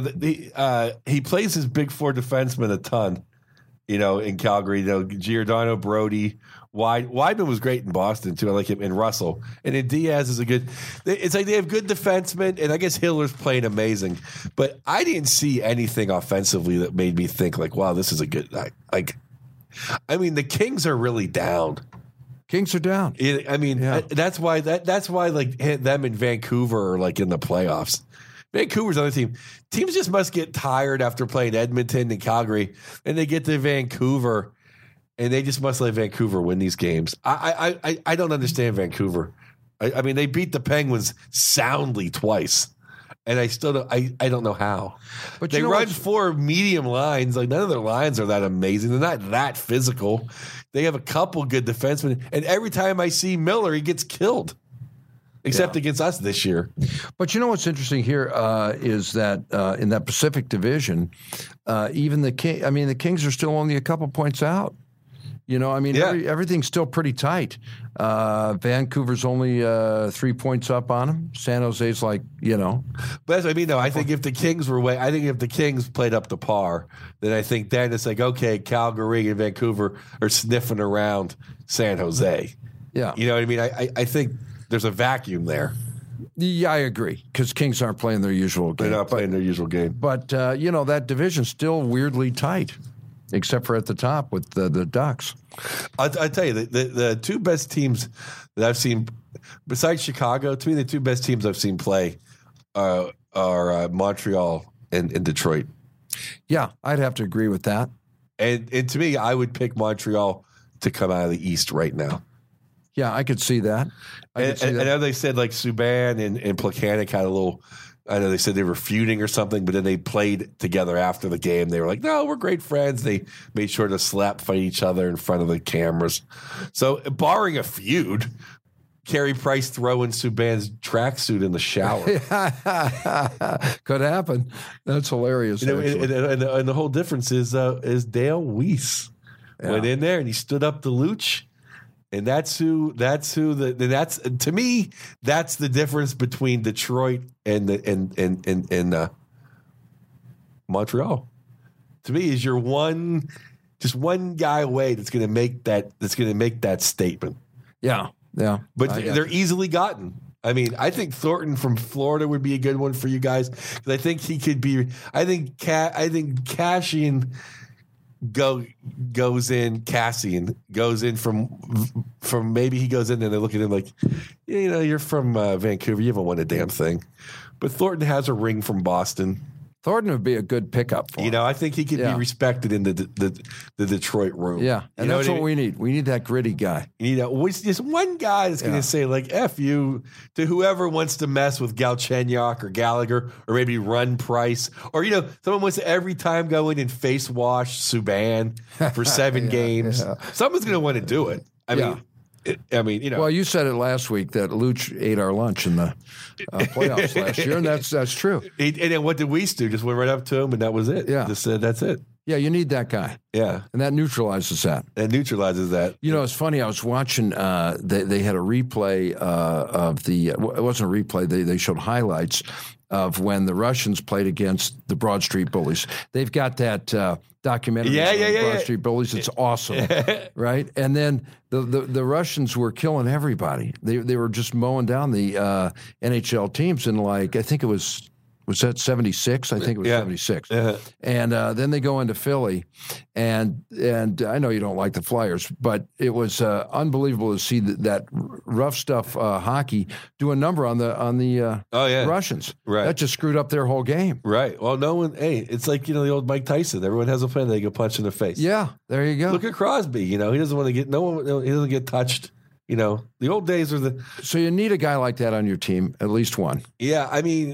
He plays his big four defensemen a ton. In Calgary, Giordano, Brody, Weidman was great in Boston too. I like him, and Russell, and then Diaz is a good. It's like they have good defensemen, and I guess Hiller's playing amazing. But I didn't see anything offensively that made me think like, wow, this is a good. I mean, the Kings are really down.
Kings are down.
That's why like them in Vancouver are like in the playoffs. Vancouver's another team. Teams just must get tired after playing Edmonton and Calgary, and they get to Vancouver, and they just must let Vancouver win these games. I don't understand Vancouver. I mean, they beat the Penguins soundly twice, and I still don't. I don't know how. But they run 4 medium lines. Like none of their lines are that amazing. They're not that physical. They have a couple good defensemen, and every time I see Miller, he gets killed. except against us this year.
But you know what's interesting here is that in that Pacific Division, even the Kings are still only a couple points out. Everything's still pretty tight. Vancouver's only 3 points up on them. San Jose's like,
But I think if the Kings if the Kings played up to par, then I think then it's like, okay, Calgary and Vancouver are sniffing around San Jose.
Yeah.
You know what I mean? I think there's a vacuum there.
Yeah, I agree, because Kings aren't playing their usual game.
They're not playing their usual game.
But, that division's still weirdly tight, except for at the top with the Ducks.
I'll tell you, the two best teams that I've seen, besides Chicago, to me, the two best teams I've seen play are Montreal and Detroit.
Yeah, I'd have to agree with that.
And to me, I would pick Montreal to come out of the East right now.
Yeah, I could see that.
I know they said like Subban and Plekanec had a little. I know they said they were feuding or something, but then they played together after the game. They were like, "No, we're great friends." They made sure to slap fight each other in front of the cameras. So, barring a feud, Carey Price throwing Subban's tracksuit in the shower
could happen. That's hilarious.
And the whole difference is Dale Weiss went in there and he stood up to Luch. And that's to me, that's the difference between Detroit and Montreal. To me, is you're just one guy away that's going to make that statement.
Yeah.
But they're easily gotten. I mean, I think Thornton from Florida would be a good one for you guys, because I think he could be. I think Cassian goes in from maybe he goes in and they look at him like, you're from Vancouver, you haven't won a damn thing. But Thornton has a ring from Boston.
Thornton would be a good pickup for him.
I think he could be respected in the Detroit room.
Yeah, and that's what we need. We need that gritty guy.
You need just one guy that's going to say, like, F you to whoever wants to mess with Galchenyuk or Gallagher or maybe run Price. Or, someone wants to every time go in and face wash Subban for 7 games. Yeah. Someone's going to want to do it. Well,
you said it last week that Luch ate our lunch in the playoffs last year, and that's true.
And then what did Weiss do? Just went right up to him, and that was it.
Yeah.
Just said, that's it.
Yeah, you need that guy.
Yeah.
And that neutralizes that.
It's
funny. I was watching, they had a replay of it wasn't a replay. They showed highlights of when the Russians played against the Broad Street Bullies. They've got that documentary on the Broad Street Bullies. It's awesome, right? And then the Russians were killing everybody. They were just mowing down the NHL teams, and I think it was that 76? I think it was 76.
Yeah.
And then they go into Philly, and I know you don't like the Flyers, but it was unbelievable to see that rough stuff hockey do a number on the Russians.
Right.
That just screwed up their whole game.
Right. Well, it's like, the old Mike Tyson. Everyone has a plan, they get punched in the face.
Yeah, there you go.
Look at Crosby. He doesn't want to get, he doesn't get touched. The old days are the.
So you need a guy like that on your team, at least one.
Yeah,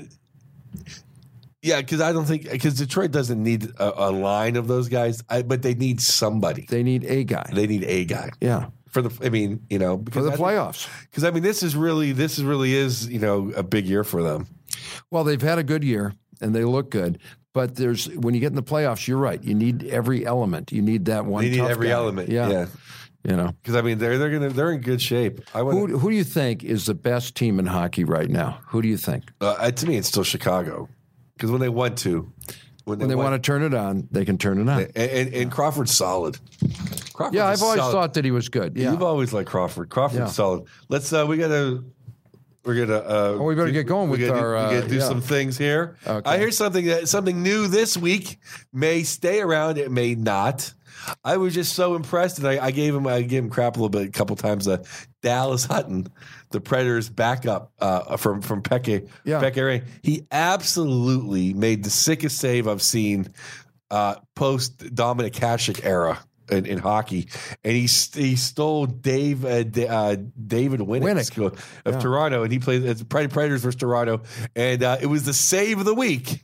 because Detroit doesn't need a line of those guys, but they need somebody.
They need a guy. Yeah.
For the
playoffs.
Because this is really is a big year for them.
Well, they've had a good year and they look good. But when you get in the playoffs, you're right. You need every element. You need that one.
You need every
guy.
Element.
Yeah.
Because they're in good shape.
Who do you think is the best team in hockey right now? Who do you think?
To me, it's still Chicago. Because when they want to,
when they want to turn it on, they can turn it on.
And Crawford's solid.
I've always thought that he was good. Yeah.
You've always liked Crawford. Crawford's solid. Let's we better get going with our. We got to do some things here. Okay. I hear something new this week. May stay around. It may not. I was just so impressed, and I gave him crap a couple times. Dallas Hutton, the Predators' backup from Pekka. He absolutely made the sickest save I've seen post Dominik Hasek era in hockey, and he stole David Winnick of Toronto, and he played as Predators versus Toronto, and it was the save of the week.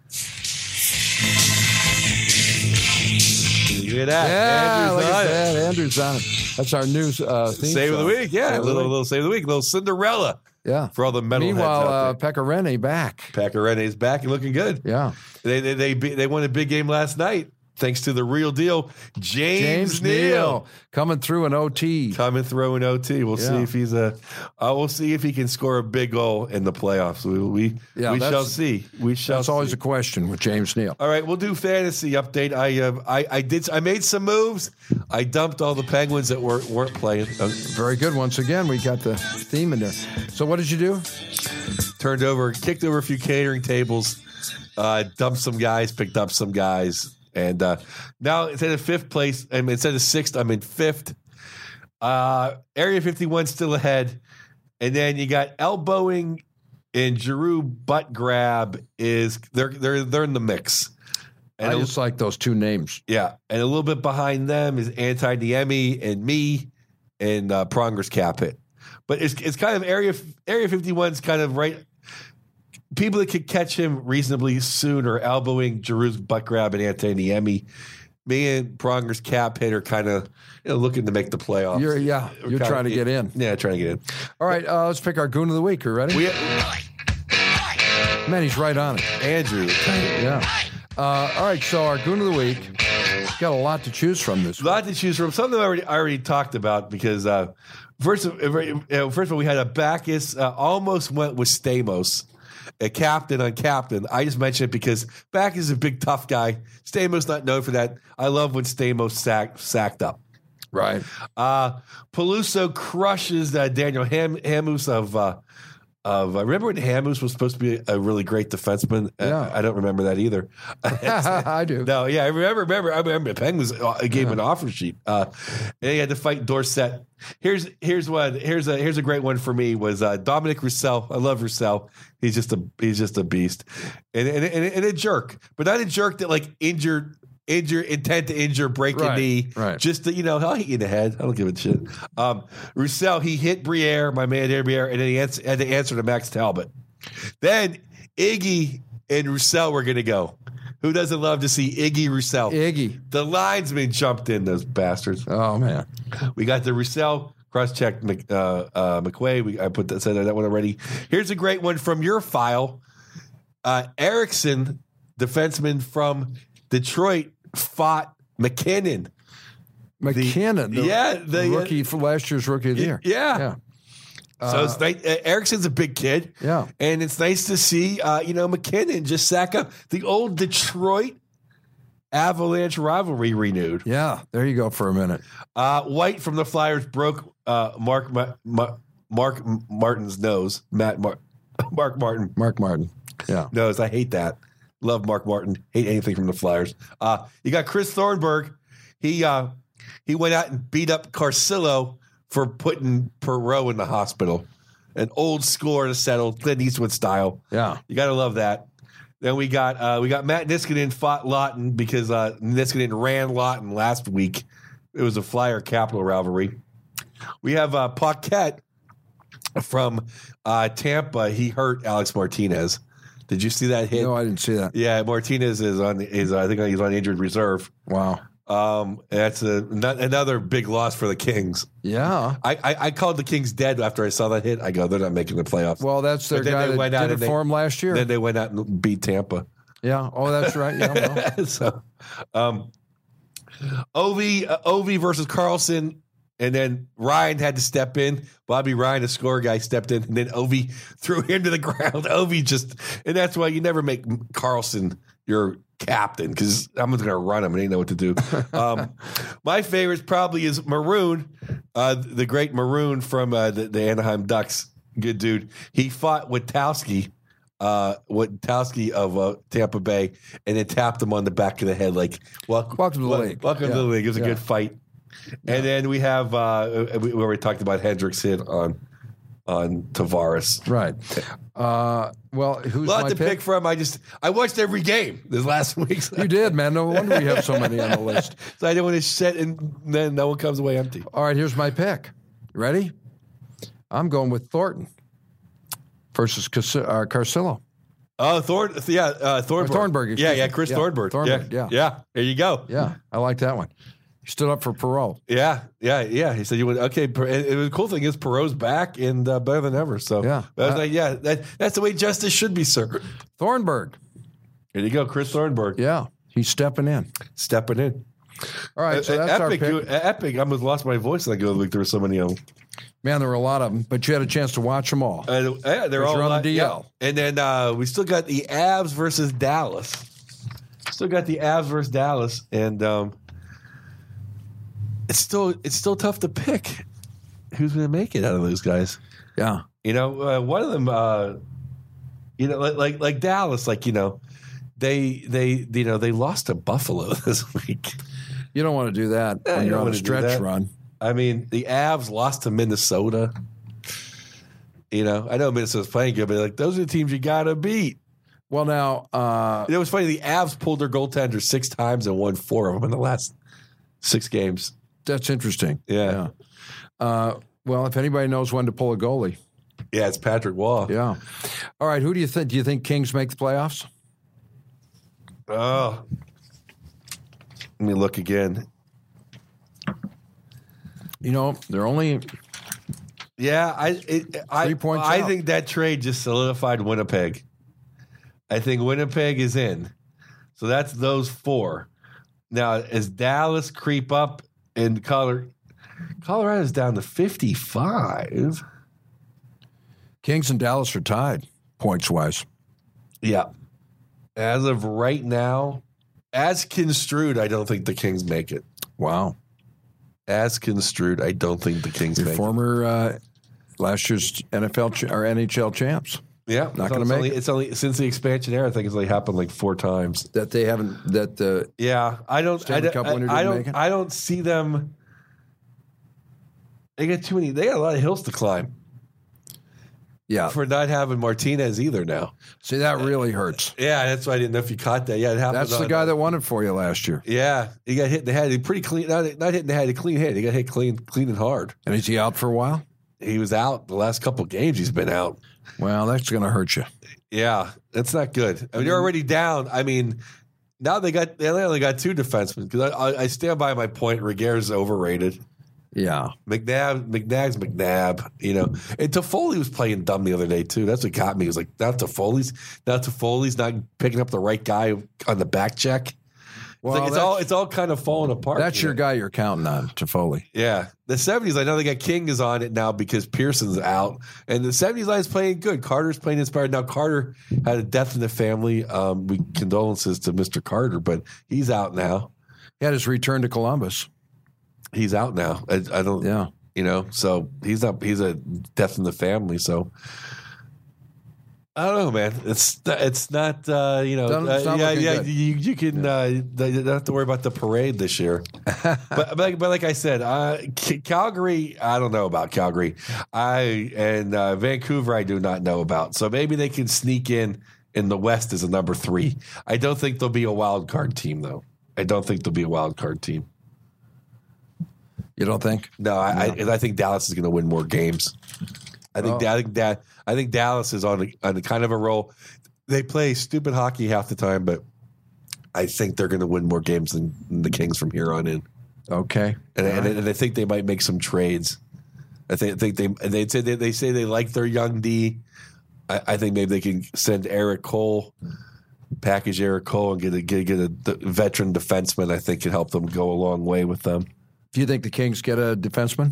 Look at that.
Andrew's on it. That's our news theme
save
song.
of the week. Yeah, a little save of the week. A little Cinderella.
Yeah.
For all the metal
Meanwhile, Pecorine back.
Pecorine is back and looking good.
Yeah.
They won a big game last night. Thanks to the real deal, James Neal
coming through an OT.
We'll see if he's we'll see if he can score a big goal in the playoffs. We shall see. That's
always a question with James Neal.
All right, we'll do fantasy update. I made some moves. I dumped all the Penguins that weren't playing.
Very good. Once again, we got the theme in there. So what did you do?
Kicked over a few catering tables, dumped some guys, picked up some guys. And now instead of fifth place, instead of sixth, I'm in fifth. Area 51 still ahead. And then you got elbowing and Giroux butt grab they're in the mix. And
I just like those two names.
Yeah. And a little bit behind them is Anti-Niemi and me and Pronger's cap hit. But it's kind of Area 51's kind of right. People that could catch him reasonably soon are elbowing Giroux's butt grab and Anti-Niemi. Me and Pronger's cap hit are kind of looking to make the playoffs.
You're trying to get in.
Yeah, trying to get in.
All right, let's pick our Goon of the Week. Are you ready? Man, he's right on it.
Andrew.
Yeah. All right, so our Goon of the Week. Got a lot to choose from this week.
A lot to choose from. Something I already talked about because first of all, we had a Bacchus almost went with Stamos. A captain on captain. I just mentioned it because Bacchus is a big, tough guy. Stamos not known for that. I love when Stamos sacked up.
Right.
Peluso crushes Daniel Hamus of I remember when Hamus was supposed to be a really great defenseman.
Yeah.
I don't remember that either.
I do.
No, yeah, I remember Penguins gave him an offer sheet. And he had to fight Dorsett. Here's a great one for me was Dominic Roussel. I love Roussel. He's just a beast. And a jerk. But not a jerk that like intent to injure, break a knee.
Right.
Just that, I'll hit you in the head. I don't give a shit. Roussel, he hit Briere, my man there, Briere, and then he had to answer to Max Talbot. Then Iggy and Roussel were going to go. Who doesn't love to see Iggy Roussel?
Iggy.
The linesman jumped in, those bastards.
Oh, man.
We got the Roussel cross-check McQuaid. I said that one already. Here's a great one from your file. Erickson, defenseman from Detroit, fought McKinnon.
The rookie for last year's Rookie of the Year.
Yeah. So it's nice. Erickson's a big kid.
Yeah.
And it's nice to see, McKinnon just sack up the old Detroit Avalanche rivalry renewed.
Yeah. There you go for a minute.
White from the Flyers broke Mark Martin's nose. Mark Martin.
Mark Martin. Yeah.
Nose. I hate that. Love Mark Martin. Hate anything from the Flyers. You got Chris Thornburg. He went out and beat up Carcillo for putting Perreault in the hospital. An old score to settle, Clint Eastwood style.
Yeah,
you got to love that. Then we got Matt Niskanen fought Lawton because Niskanen ran Lawton last week. It was a Flyer Capital rivalry. We have Paquette from Tampa. He hurt Alex Martinez. Did you see that hit?
No, I didn't see that.
Yeah, Martinez I think he's on injured reserve.
Wow.
That's another big loss for the Kings.
Yeah.
I called the Kings dead after I saw that hit. I go, they're not making the playoffs.
Well, that's their guy that did it for him last year.
Then they went out and beat Tampa.
Yeah. Oh, that's right. Yeah. Well.
So, Ovi versus Carlson. And then Ryan had to step in. Bobby Ryan, a score guy, stepped in. And then Ovi threw him to the ground. And that's why you never make Carlson your captain because I'm just going to run him and he didn't know what to do. My favorite probably is Maroon, the great Maroon from the Anaheim Ducks. Good dude. He fought Witkowski of Tampa Bay and then tapped him on the back of the head like, welcome to the league. Welcome to the league. It was a good fight. And then we have we already talked about Hendricks hit on Tavares.
Right. Well, who's
a lot
my
to pick from. I watched every game this last week.
You did, man. No wonder we have so many on the list.
So I didn't want to sit and then no one comes away empty.
All right, here's my pick. You ready? I'm going with Thornton versus Carcillo.
Oh, Thornburg.
Thornburg.
Yeah, Chris Thornburg.
Thornburg. Yeah.
There you go.
Yeah, I like that one. Stood up for Perot.
Yeah. He said, "You would okay." And the cool thing is, Perot's back and better than ever. So
yeah,
I was like, "Yeah, that's the way justice should be served."
Thornburg.
There you go, Chris Thornburg.
Yeah, he's stepping in. All right, so that's
Epic.
our pick.
Epic. I almost lost my voice like the other week. There were so many of them.
Man, there were a lot of them, but you had a chance to watch them all.
They're all
on the DL.
Yeah. And then we still got the Avs versus Dallas. And it's still tough to pick who's going to make it out of those guys.
Yeah,
one of them, like Dallas, they lost to Buffalo this week.
You don't want to do that when you're on a stretch run.
I mean, the Avs lost to Minnesota. I know Minnesota's playing good, but those are the teams you got to beat.
Well, now
it was funny. The Avs pulled their goaltender 6 times and won 4 of them in the last 6 games.
That's interesting.
Yeah.
Well, if anybody knows when to pull a goalie,
it's Patrick Waugh.
Yeah. All right. Who do you think? Do you think Kings make the playoffs?
Oh, let me look again.
They're only.
Yeah, I
3 points
I
out.
think that trade just solidified Winnipeg. I think Winnipeg is in. So that's those 4. Now, as Dallas creep up and Colorado's down to 55.
Kings and Dallas are tied points-wise.
Yeah. As of right now, as construed, I don't think the Kings make it.
Wow.
As construed, I don't think the Kings make it.
Former last year's NFL or NHL champs.
Yeah,
not going to make it.
It's only since the expansion era. I think it's happened 4 times
that they haven't. That
I don't.
Stanley Cup winner didn't make it?
I don't see them. They got too many. They got a lot of hills to climb.
Yeah,
for not having Martinez either now.
See, that really hurts.
Yeah, that's why I didn't know if you caught that. Yeah, it happened.
That's the guy that won it for you last year.
Yeah, he got hit in the head. He pretty clean. Not hit in the head. A clean hit. He got hit clean and hard.
And is he out for a while?
He was out the last couple of games. He's been out.
Well, that's going to hurt you.
Yeah, that's not good. I mean, you're already down. I mean, now they only got 2 defensemen because I stand by my point. Regueir's overrated.
Yeah,
McNabb's McNabb. And Toffoli was playing dumb the other day too. That's what got me. It was like now Toffoli's not picking up the right guy on the back check. Well, it's all kind of falling apart.
That's your guy you're counting on, Toffoli.
Yeah. The 70s, I know they got King is on it now because Pearson's out. And the 70s line is playing good. Carter's playing inspired. Now, Carter had a death in the family. Condolences to Mr. Carter, but he's out now.
He had his return to Columbus.
He's out now. I don't, so he's a death in the family. So I don't know, man. It's not you can don't have to worry about the parade this year. but like I said, Calgary, I don't know about Calgary. Vancouver, I do not know about. So maybe they can sneak in the West as a number 3. I don't think they'll be a wild card team though. I don't think they'll be a wild card team.
You don't think?
No, I think Dallas is going to win more games. I think Dallas is on a kind of a roll. They play stupid hockey half the time, but I think they're going to win more games than the Kings from here on in.
Okay,
and I think they might make some trades. I think they say they like their young D. I think maybe they can send Eric Cole, package Eric Cole, and get a veteran defenseman. I think can help them go a long way with them.
Do you think the Kings get a defenseman?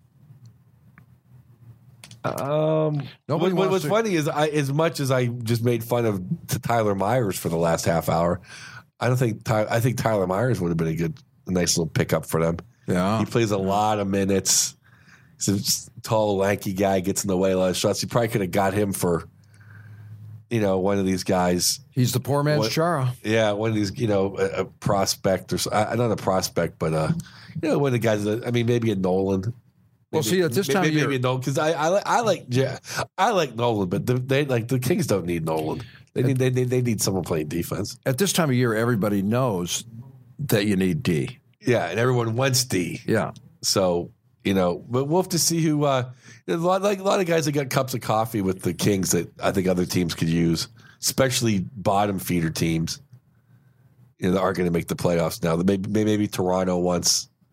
What's funny is as much as I just made fun of Tyler Myers for the last half hour, I think Tyler Myers would have been a nice little pickup for them.
Yeah,
he plays a lot of minutes. He's a tall, lanky guy, gets in the way a lot of shots. You probably could have got him for, one of these guys.
He's the poor man's Chara.
Yeah, one of these, a prospect or not a prospect, but one of the guys. Maybe a Nolan.
Well, see, at this time of year,
maybe Nolan, because I like Nolan, but the Kings don't need Nolan. They need someone playing defense.
At this time of year, everybody knows that you need D.
Yeah, and everyone wants D.
Yeah.
So but we'll have to see who. There's a lot of guys that got cups of coffee with the Kings that I think other teams could use, especially bottom feeder teams. That aren't going to make the playoffs now. Maybe Toronto wants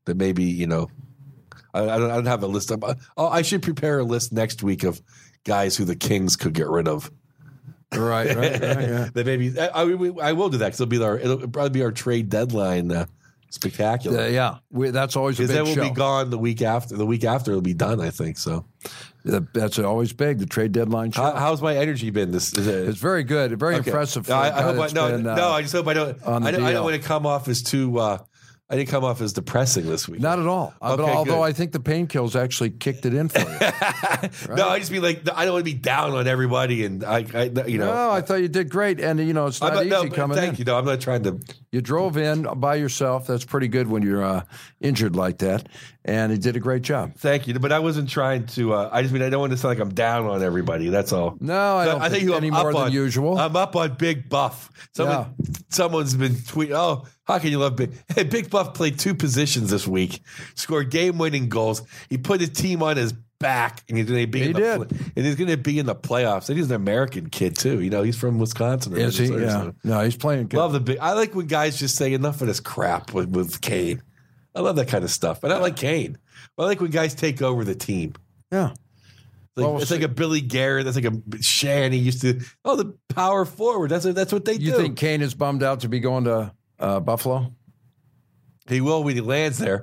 that maybe, I don't have a list. I should prepare a list next week of guys who the Kings could get rid of.
Right. Yeah.
That maybe I will do that because it'll probably be our trade deadline spectacular.
That's always a big show.
Because then we'll be gone the week after. The week after it'll be done, I think. So
that's always big. The trade deadline show.
How's my energy been? It's
very good. Very impressive.
I just hope I don't. I don't want to come off as too. I didn't come off as depressing this week.
Not at all. Although I think the painkillers actually kicked it in for you. Right?
No, I just mean I don't want to be down on everybody, and No,
I thought you did great, and it's not easy coming in.
Thank you. No, I'm not trying to.
You drove in by yourself. That's pretty good when you're injured like that, and you did a great job.
Thank you, but I wasn't trying to. I don't want to sound like I'm down on everybody. That's all.
No, I think any more than usual.
I'm up on Big Buff. Someone's been tweeting. Oh, how can you love Big? Hey, Big Buff played 2 positions this week, scored game-winning goals. He put his team on his back, and he's going to be. He's going to be in the playoffs. And he's an American kid too. He's from Wisconsin.
Is he? Yeah. No, he's playing good.
Love the Big. I like when guys just say enough of this crap with Kane. I love that kind of stuff. But I like Kane. I like when guys take over the team.
Yeah.
It's like a Billy Garrett. That's like a Shanny used to. Oh, the power forward. That's what they do.
You think Kane is bummed out to be going to Buffalo?
He will when he lands there.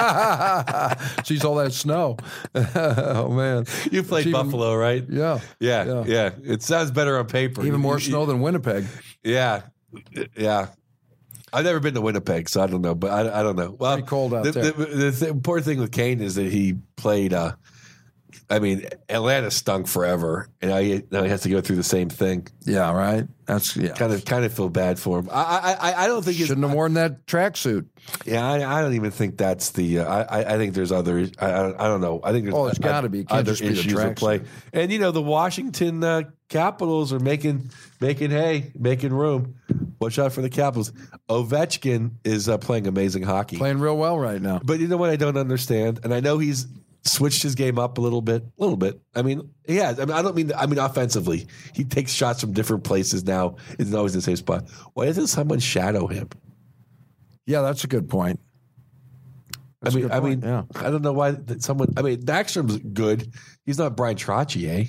Sees all that snow. Oh, man.
You played Buffalo, right?
Yeah.
It sounds better on paper.
Even more snow than Winnipeg.
Yeah. I've never been to Winnipeg, so I don't know. But I don't know. Well,
pretty cold out there.
The important thing with Kane is that he played Atlanta stunk forever, and now he has to go through the same thing.
Yeah, right. That's
kind of feel bad for him. I don't think
shouldn't have worn that tracksuit.
Yeah, I don't even think that's the. I think there's other. I don't know. I think there's
got to be
other issues at play. And the Washington Capitals are making room. Watch out for the Capitals. Ovechkin is playing amazing hockey,
playing real well right now.
But you know what I don't understand, and I know he's switched his game up a little bit. I mean, he has. I don't mean. Offensively, he takes shots from different places now. It's always the same spot. Why doesn't someone shadow him?
Yeah, that's a good point.
I don't know why someone. Backstrom's good. He's not Brian Trottier.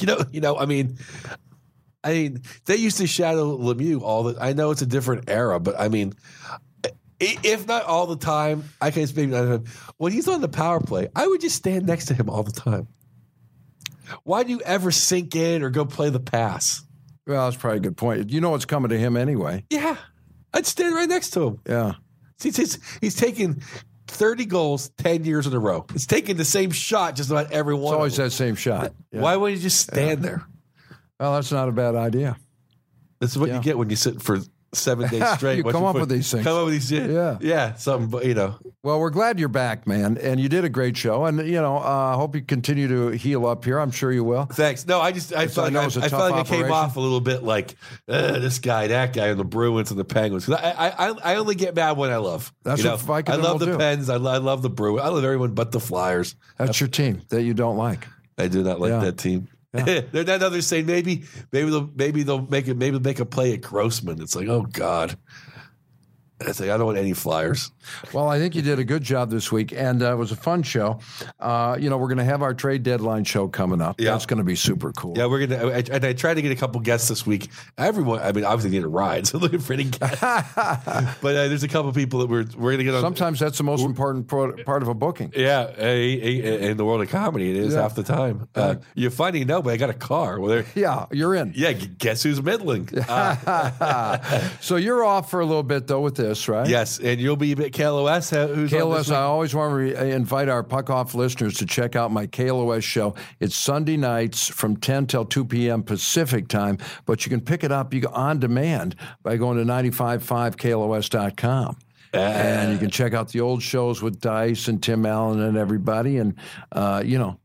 They used to shadow Lemieux I know it's a different era, but if not all the time, I can maybe not. When he's on the power play, I would just stand next to him all the time. Why do you ever sink in or go play the pass?
Well, that's probably a good point. You know what's coming to him anyway.
Yeah. I'd stand right next to him.
Yeah.
He's taken 30 goals 10 years in a row. It's taking the same shot just about every one.
It's always that same shot.
Yeah. Why wouldn't you just stand there?
Well, that's not a bad idea.
This is what you get when you sit for 7 days straight.
You come up with these things.
Yeah. Something,
Well, we're glad you're back, man, and you did a great show, and hope you continue to heal up here. I'm sure you will.
Thanks. No, I felt like I came off a little bit like this guy, that guy, and the Bruins and the Penguins. I only get mad when I love.
That's what
I love the Pens. I love the Bruins. I love everyone but the Flyers.
That's your team that you don't like.
I do not like that team. Yeah. They're not others saying maybe they'll make a play at Grossman. It's like, oh God. It's like, I don't want any Flyers.
Well, I think you did a good job this week, and it was a fun show. We're going to have our trade deadline show coming up. Yeah. That's going to be super cool.
Yeah, we're going to. And I tried to get a couple guests this week. Everyone, obviously need a ride, so looking for any guests. But there's a couple people that we're going to get on.
Sometimes that's the most important part of a booking.
Yeah, in the world of comedy, it is half the time. You're funny, no, but I got a car. Well,
you're in.
Yeah, guess who's middling?
So you're off for a little bit though with this. Right?
Yes, and you'll be at KLOS.
KLOS, I always want to invite our Puck Off listeners to check out my KLOS show. It's Sunday nights from 10 till 2 p.m. Pacific time, but you can pick it up on demand by going to 955KLOS.com. And you can check out the old shows with Dice and Tim Allen and everybody. And,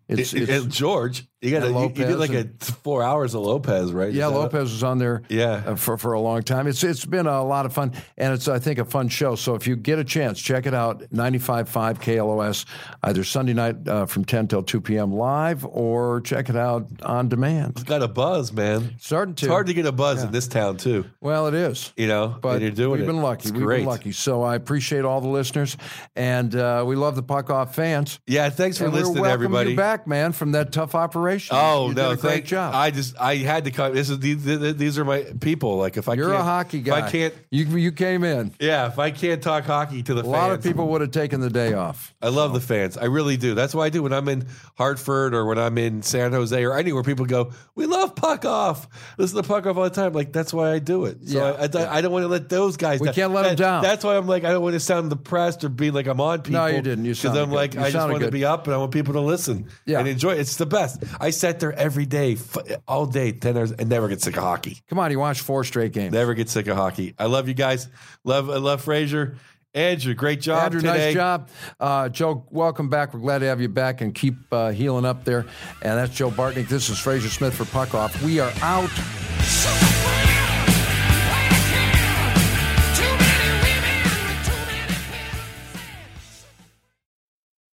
It's
George. You did like 4 hours of Lopez, right?
Yeah, Lopez was on there for a long time. It's been a lot of fun, and it's, I think, a fun show. So if you get a chance, check it out, 95.5 KLOS, either Sunday night from 10 till 2 p.m. live, or check it out on demand.
It's got a buzz, man.
Starting to.
It's hard to get a buzz in this town, too.
Well, it is.
But you're doing
we've been lucky. We've been lucky. So I appreciate all the listeners, and we love the Puck Off fans.
Yeah, thanks for listening, everybody.
You back, man, from that tough operation.
Oh,
you
no,
did a great job.
I had to come. These are my people. Like, if
you're a hockey guy.
If I can't,
you came in.
Yeah, if I can't talk hockey to the fans,
a lot of people would have taken the day off.
I love the fans. I really do. That's why I do when I'm in Hartford or when I'm in San Jose or anywhere. People go, "We love Puck Off. Listen to Puck Off all the time." Like, that's why I do it. So I don't want to let those guys.
We can't let them down.
That's why I'm like, I don't want to sound depressed or be like I'm on people.
No, you didn't. You sounded
because I'm like, I just want to be up and I want people to listen and enjoy it. It's the best. I sat there every day, all day, 10 hours, and never get sick of hockey.
Come on, you watched 4 straight games.
Never get sick of hockey. I love you guys. I love Frazier. Andrew, great job
Andrew,
today.
Nice job. Joe, welcome back. We're glad to have you back and keep healing up there. And that's Joe Bartnick. This is Frazier Smith for Puck Off. We are out.